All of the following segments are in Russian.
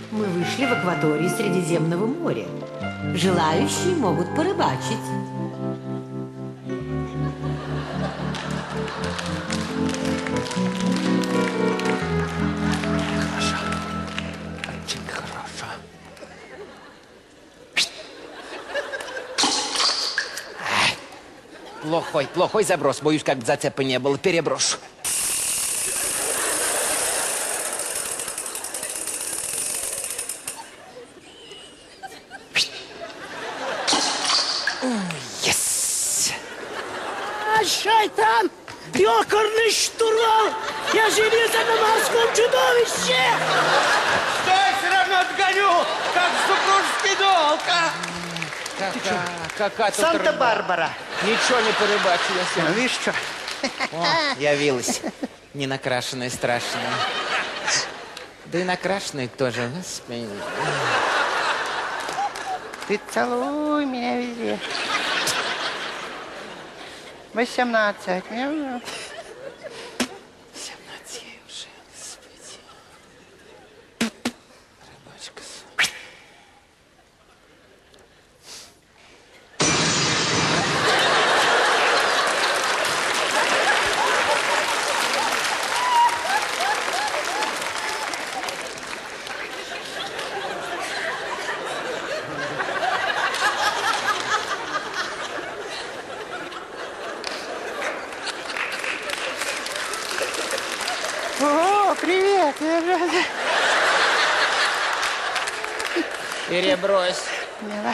Мы вышли в акваторию Средиземного моря. Желающие могут порыбачить. Хорошо. Очень хорошо. Плохой заброс. Боюсь, как зацепа не было. Переброшу. Yes! Шайтан! Ёкарный штурвал! Я женился на морском чудовище! Стой, все равно отгоню! Как супружеский долг, а! Какая тут Санта-Барбара! Ничего не порыбачу я сегодня. Видишь, что? О, явилась. Не накрашенная, страшная. Да и накрашенная тоже, господи. Ты целуй меня везде. 18. 17 ей уже, господи. Рыбачка. О, привет! Перебрось. Мила.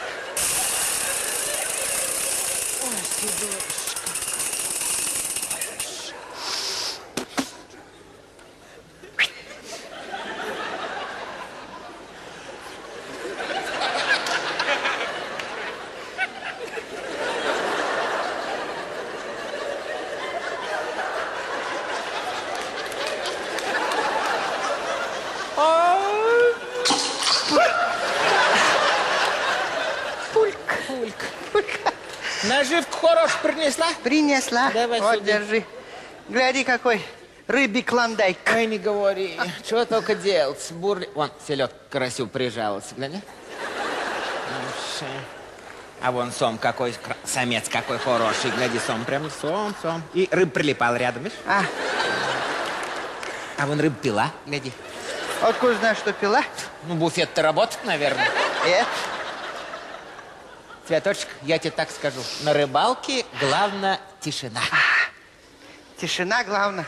Наживку хорош принесла? Принесла. Давай вот, сюда. держи. Гляди, какой рыбий клондайк. Ой, не говори. Что только делать? Бурли... Вон, селедка красиво прижалась, гляди. А вон сом какой, самец какой хороший. Гляди, сом, прям сом. И рыба прилипала рядом, видишь? А, А вон рыба пила, гляди. откуда знаешь, что пила? Ну, буфет-то работает, наверное. Цветочек, я тебе так скажу. На рыбалке главное тишина. Тишина, главное.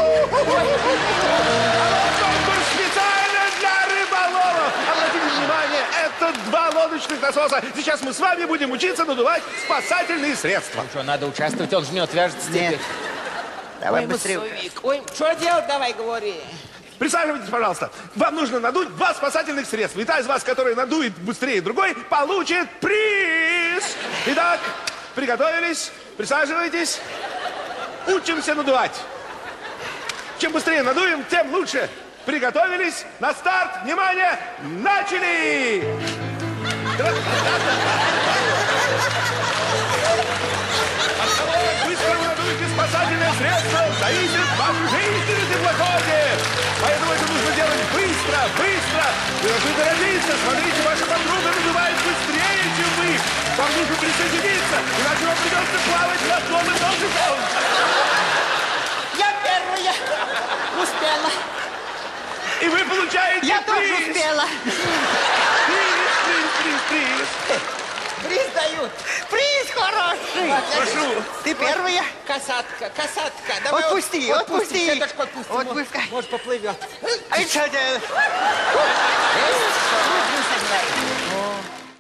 Специально для рыболовов! Обратите внимание, это 2 лодочных насоса. Сейчас мы с вами будем учиться надувать спасательные средства. Ну что, надо участвовать, он же не отвяжется теперь. Давай Ой, быстрее. массовик. Ой, что делать, давай говори. Присаживайтесь, пожалуйста. Вам нужно надуть 2 спасательных средства. И та из вас, которая надует быстрее другой, получит приз. Итак, приготовились, присаживайтесь. Учимся надувать. Чем быстрее надуем, тем лучше. Приготовились, на старт, внимание, начали! От того, как быстро вы надуете спасательное средство, зависит ваша жизнь в теплоходе. Поэтому это нужно делать быстро. Вы должны торопиться. Смотрите, ваша подруга надувает быстрее, чем вы. Вам нужно присоединиться, иначе вам придется плавать на одном и том же поле. Я первая. Успела. И вы получаете Я приз. тоже успела. Приз. Приз дают. Приз хороший. Прошу. Ты первая. Касатка. Давай Отпусти. Цветочку отпусти. Отпускай. Может, поплывет. А что делать?